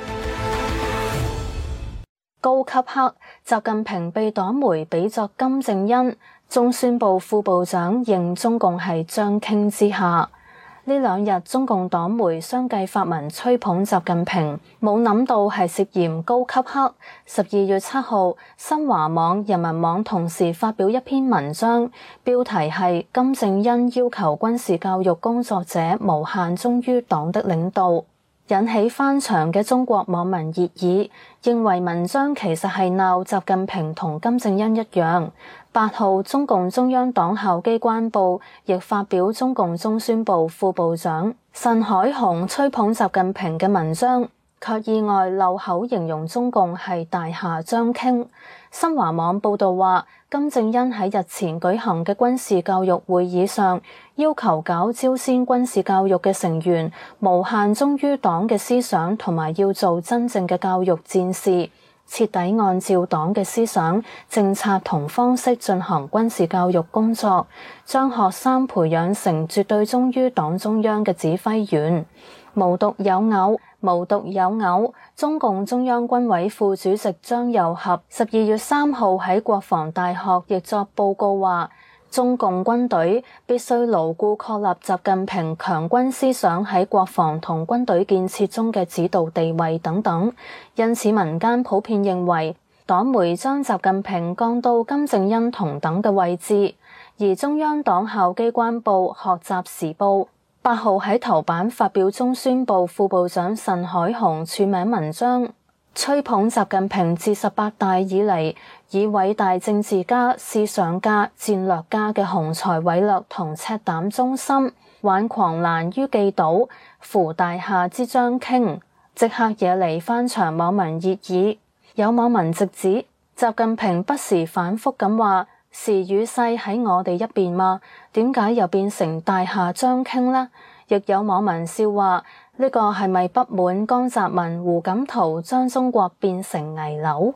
高級黑，習近平被黨媒比作金正恩，中宣部副部長認中共係將傾之下。呢兩日中共黨媒相繼發文吹捧習近平，冇諗到係涉嫌高級黑。12月7號，新華網、人民網同時發表一篇文章，標題係金正恩要求軍事教育工作者無限忠於黨的領導，引起翻牆嘅中國網民熱議，認為文章其實係鬧習近平同金正恩一樣。8號，中共中央黨校機關報亦發表中共中宣部副部長慎海雄吹捧習近平嘅文章， 卻意外漏口形容中共係大夏將傾。新華網報導話，金正恩喺日前舉行嘅軍事教育會議上，要求搞朝鮮軍事教育嘅成員無限忠於黨嘅思想，同埋要做真正嘅教育戰士，徹底按照黨嘅思想、政策同方式進行軍事教育工作，將學生培養成絕對忠於黨中央嘅指揮員。無獨有偶，中共中央軍委副主席張又俠12月3號喺國防大學亦作報告話，中共軍隊必須牢固確立習近平強軍思想喺國防同軍隊建設中嘅指導地位等等。因此民間普遍認為，黨媒將習近平降到金正恩同等嘅位置。而中央黨校機關報《學習時報》8號喺頭版發表中宣部副部長慎海雄署名文章，吹捧習近平自18大以嚟以偉大政治家、思想家、戰略家嘅雄才偉略同赤膽忠心，挽狂瀾於既倒，扶大夏之將傾，即刻惹嚟翻牆網民熱議。有網民直指習近平不時反覆咁話，時與勢喺我哋一邊嘛，點解又變成大夏將傾呢？亦有網民笑話，呢個係咪不滿江澤民、胡錦濤將中國變成危樓？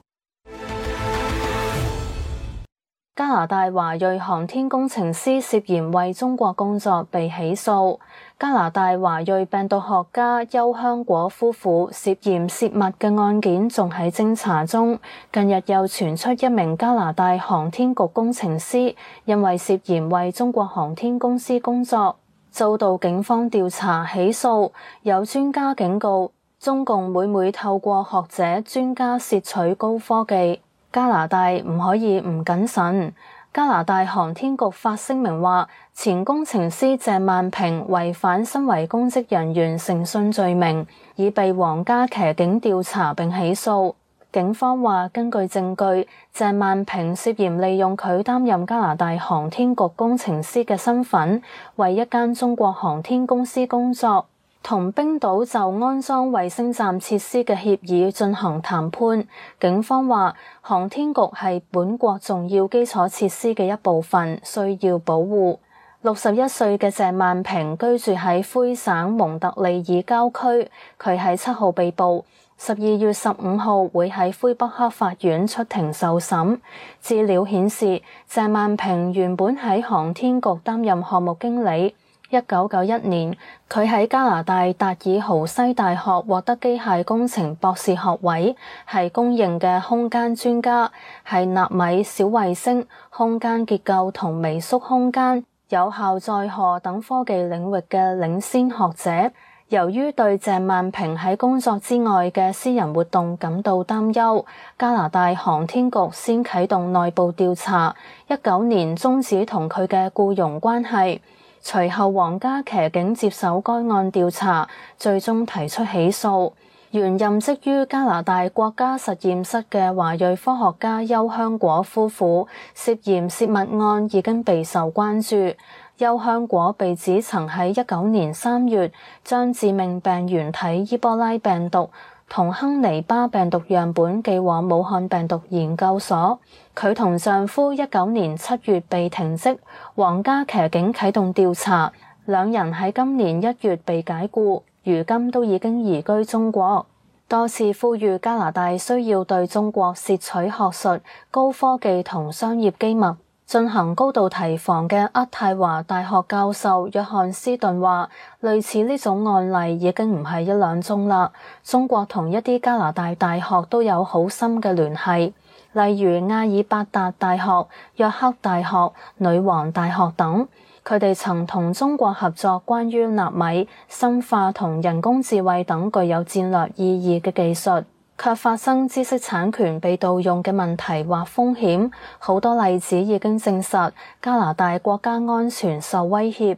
加拿大華裔航天工程師涉嫌為中國工作被起訴。加拿大華裔病毒學家邱香果夫婦涉嫌洩密嘅案件仲喺偵查中。近日又傳出一名加拿大航天局工程師因為涉嫌為中國航天公司工作，遭到警方調查起訴。有專家警告，中共每透過學者專家竊取高科技，加拿大唔可以唔謹慎。加拿大航天局發聲明話，前工程師鄭萬平違反身為公職人員誠信罪名，已被皇家騎警調查並起訴。警方話，根據證據，鄭萬平涉嫌利用佢擔任加拿大航天局工程師嘅身份，為一間中國航天公司工作，同冰島就安裝衛星站設施嘅協議進行談判。警方話，航天局係本國重要基礎設施嘅一部分，需要保護。61歲嘅鄭萬平居住喺魁省蒙特利爾郊區，佢喺7號被捕，12月15號會喺魁北克法院出庭受審。資料顯示，鄭萬平原本喺航天局擔任項目經理。1991年，佢喺加拿大達爾豪西大學獲得機械工程博士學位，係公認嘅空間專家，係納米、小衛星、空間結構同微縮空間、有效載荷等科技領域嘅領先學者。由於對鄭萬平喺工作之外嘅私人活動感到擔憂，加拿大航天局先啟動內部調查，19年終止同佢嘅僱傭關係。隨後皇家騎警接手該案調查，最終提出起訴。原任職於加拿大國家實驗室嘅華裔科學家邱香果夫婦涉嫌洩密案已經備受關注。邱香果被指曾喺19年3月將致命病原體伊波拉病毒同亨尼巴病毒樣本寄往武漢病毒研究所。佢同丈夫19年7月被停職，皇家騎警啟動調查，兩人喺今年1月被解僱，如今都已經移居中國。多次呼籲加拿大需要對中國竊取學術、高科技同商業機密進行高度提防嘅渥太華大學教授約翰斯頓話，類似呢種案例已經唔係1、2宗啦。中國同一啲加拿大大學都有好深嘅聯繫，例如亞爾伯達大學、約克大學、女王大學等。佢哋曾同中國合作關於納米、生化同人工智慧等具有戰略意義嘅技術，卻發生知識產權被盜用嘅問題或風險。好多例子已經證實加拿大國家安全受威脅。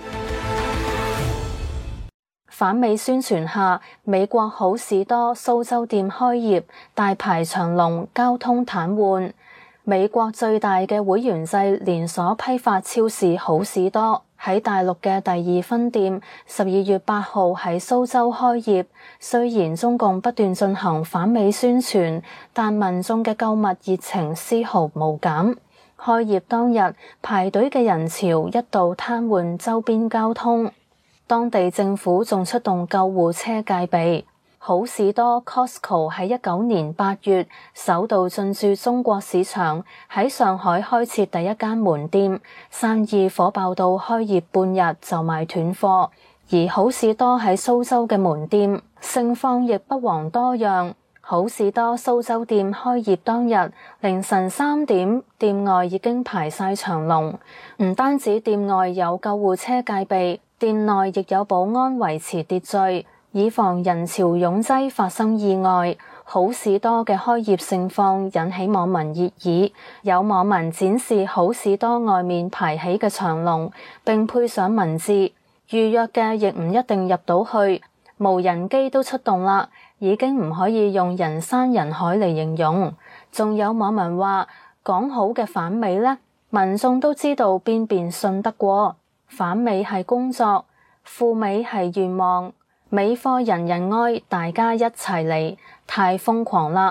反美宣傳下，美國好市多蘇州店開業，大排長龍，交通癱瘓。美國最大嘅會員制連鎖批發超市好市多喺大陸嘅第2分店12月8號喺蘇州開業。雖然中共不斷進行反美宣傳，但民眾嘅購物熱情絲毫無減。開業當日排隊嘅人潮一度癱瘓周邊交通，當地政府仲出動救護車戒備。好市多 Costco 喺19年8月首度進駐中國市場，喺上海開設第一間門店，生意火爆到開業半日就賣斷貨。而好市多喺蘇州嘅門店盛況亦不遑多讓。好市多蘇州店開業當日凌晨3點，店外已經排晒長龍，唔單止店外有救護車戒備，店內亦有保安維持秩序，以防人潮擁擠發生意外。好市多嘅開業盛況引起網民熱議，有網民展示好市多外面排起嘅長龍，並配上文字，預約嘅亦唔一定入到去，無人機都出動啦，已經唔可以用人山人海嚟形容。仲有網民話，講好嘅反美呢，民眾都知道邊邊信得過，反美係工作，赴美係願望，美貨人人愛，大家一齊嚟，太瘋狂啦！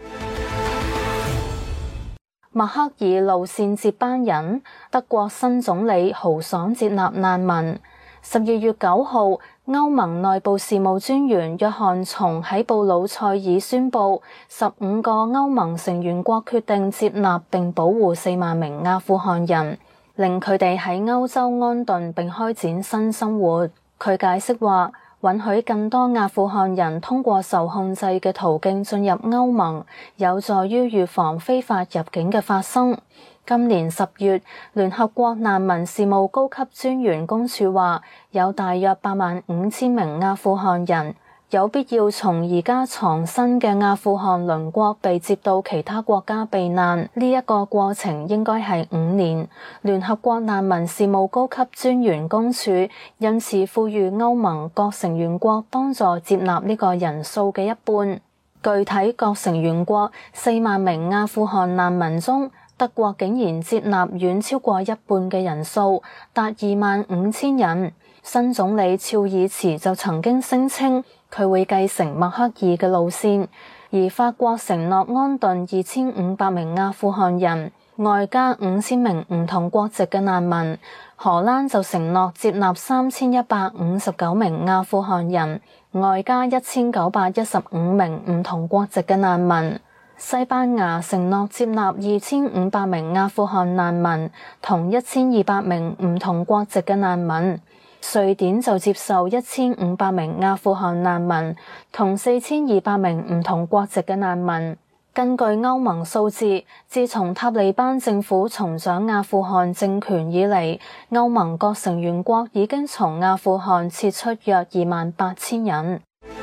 默克爾路線接班人，德國新總理豪爽接納難民。12月9號，歐盟內部事務專員約翰松喺布魯塞爾宣布，15個歐盟成員國決定接納並保護4萬名阿富汗人，令佢哋喺歐洲安頓並開展新生活。佢解釋話，允許更多阿富汗人通過受控制嘅途徑進入歐盟，有助於預防非法入境嘅發生。今年10月，聯合國難民事務高級專員公署話，有大約85000名阿富汗人有必要從而家藏身嘅阿富汗鄰國被接到其他國家避難，呢一個過程應該係5年。聯合國難民事務高級專員公署因此呼籲歐盟各成員國幫助接納呢個人數嘅一半。具體各成員國4萬名阿富汗難民中，德國竟然接納遠超過一半嘅人數，達25000人。新總理肖爾茨就曾經聲稱佢會繼承默克爾嘅路線，而法國承諾安頓2500名阿富汗人，外加5000名唔同國籍嘅難民。荷蘭就承諾接納3159名阿富汗人，外加1915名唔同國籍嘅難民。西班牙承諾接納2500名阿富汗難民，同1200名唔同國籍嘅難民。瑞典就接受1500名阿富汗難民，同4200名唔同國籍嘅難民。根據歐盟數字，自從塔利班政府重掌阿富汗政權以嚟，歐盟各成員國已經從阿富汗撤出約28000人。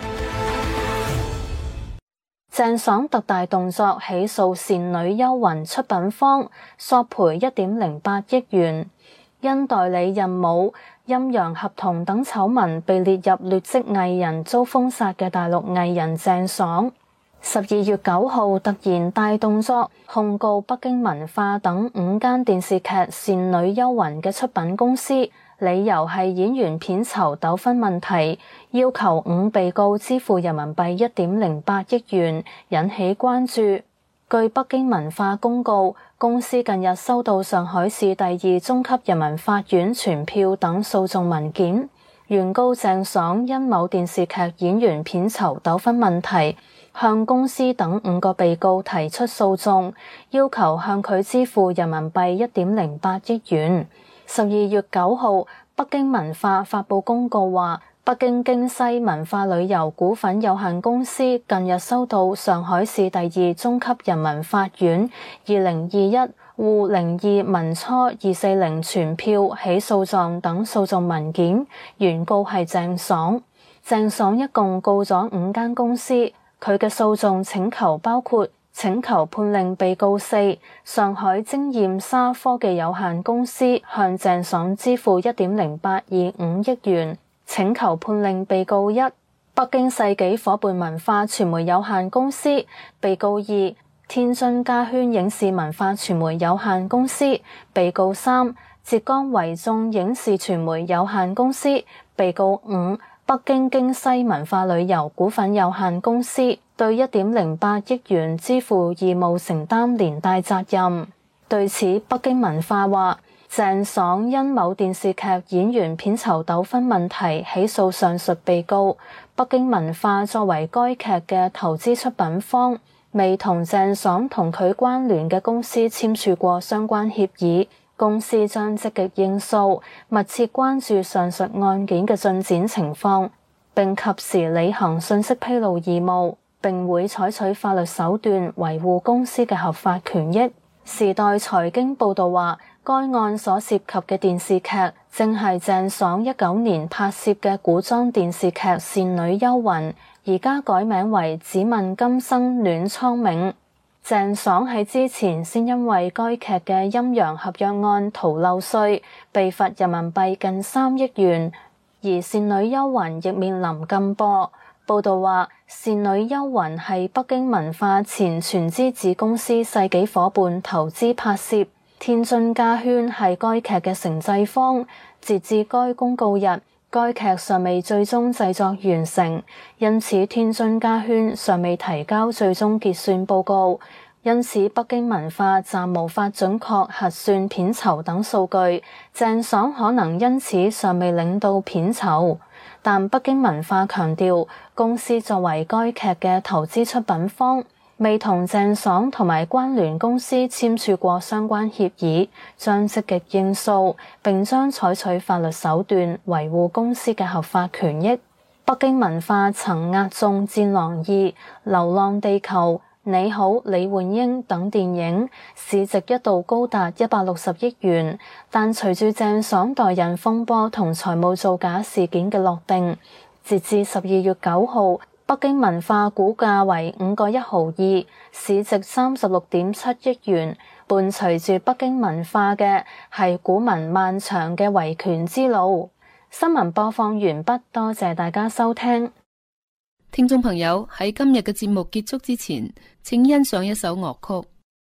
鄭爽特大動作起訴倩女幽魂出品方，索賠1.08億元，因代理孕母、陰陽合同等醜聞被列入劣跡藝人遭封殺嘅大陸藝人鄭爽，12月9號突然大動作控告北京文化等5間電視劇《倩女幽魂》嘅出品公司，理由係演員片酬糾紛問題，要求5被告支付人民幣1.08億元，引起關注。據北京文化公告，公司近日收到上海市第2中級人民法院傳票等訴訟文件，原告鄭爽因某電視劇演員片酬糾紛問題，向公司等5個被告提出訴訟，要求向佢支付人民幣1.08億元。12月9號，北京文化發布公告話，北京京西文化旅遊股份有限公司近日收到上海市第2中級人民法院2021滬02民初240傳票起訴狀等訴訟文件，原告係鄭爽。鄭爽一共告咗5間公司，佢嘅訴訟請求包括請求判令被告4上海精驗沙科技有限公司向鄭爽支付1.0825億元，請求判令被告1北京世紀伙伴文化傳媒有限公司，被告2天津嘉軒影視文化傳媒有限公司，被告3 浙江維眾影視傳媒有限公司被告5，北京京西文化旅遊股份有限公司對1.08億元支付義務承擔連帶責任。對此，北京文化話，鄭爽因某電視劇演員片酬糾紛問題起訴上述被告。北京文化作為該劇嘅投資出品方，未同鄭爽同佢關聯嘅公司簽署過相關協議。公司將積極應訴，密切關注上述案件嘅進展情況，並及時履行信息披露義務，並會採取法律手段維護公司嘅合法權益。時代財經報導話，該案所涉及嘅電視劇正係鄭爽19年拍攝嘅古裝電視劇《倩女幽魂》，而家改名為《只問今生戀蒼冥》。鄭爽喺之前先因為該劇嘅陰陽合約案逃漏稅，被罰人民幣近3億元，而《倩女幽魂》亦面臨禁播。報道話，《倩女幽魂》係北京文化前全資子公司世紀夥伴投資拍攝，天津嘉軒係該劇嘅承製方。截至該公告日，該劇尚未最終製作完成，因此天津嘉軒尚未提交最終結算報告，因此北京文化暫無法準確核算片酬等數據，鄭爽可能因此尚未領到片酬。但北京文化強調，公司作為該劇嘅投資出品方，未同鄭爽同埋關聯公司簽署過相關協議，將積極應訴，並將採取法律手段維護公司嘅合法權益。北京文化曾押中《戰狼2》《流浪地球》、你好，李煥英等電影，市值一度高達160億元，但隨住鄭爽代孕風波同財務造假事件嘅落定，截至12月9號，北京文化股價為5個1毫2，市值36.7億元。伴隨住北京文化嘅係股民漫長嘅維權之路。新聞播放完畢，多謝大家收聽。 聽眾朋友，喺今日嘅節目結束之前，請欣賞一首樂曲。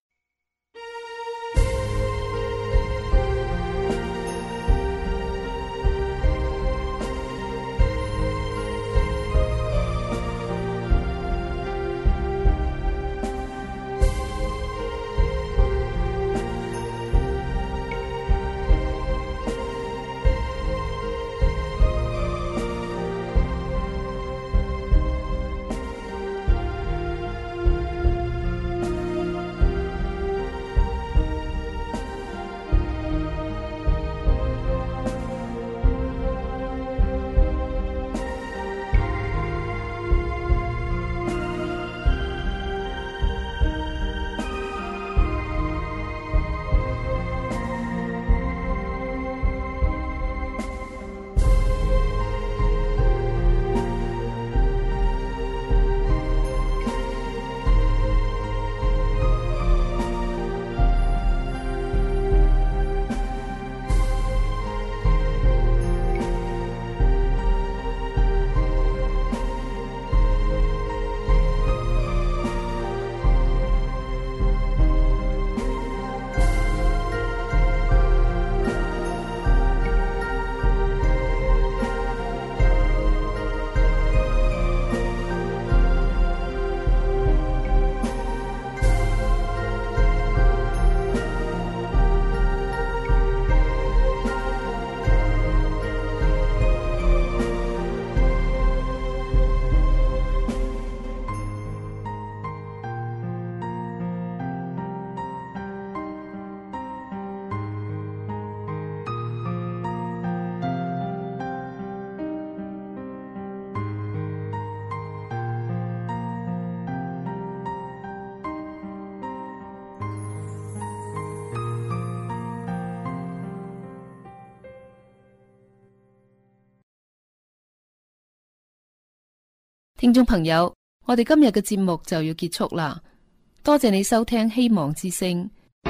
聽眾朋友，我哋今日嘅節目就要結束啦，多謝你收聽希望之聲。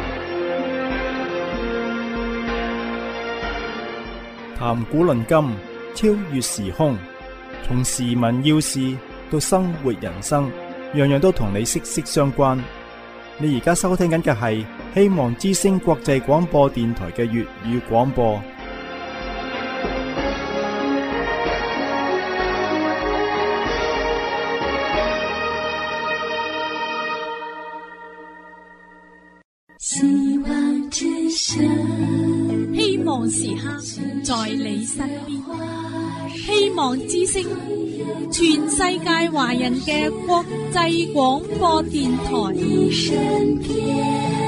談古論今，超越時空，從時聞要事到生活人生，樣樣都同你息息相關。你而家收聽緊嘅係希望之聲國際廣播電台嘅粵語廣播。 希望之聲，希望時刻在你身邊。希望之聲，全世界華人嘅國際廣播電台。